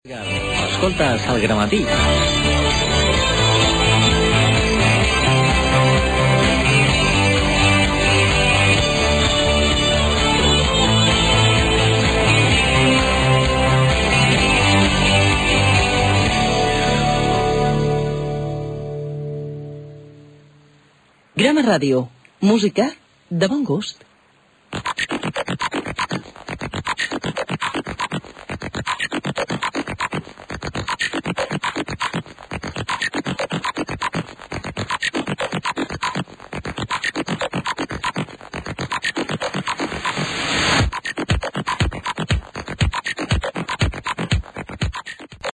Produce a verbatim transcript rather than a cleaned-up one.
Escoltes el Gramatí. Grama Ràdio. Música de bon gust.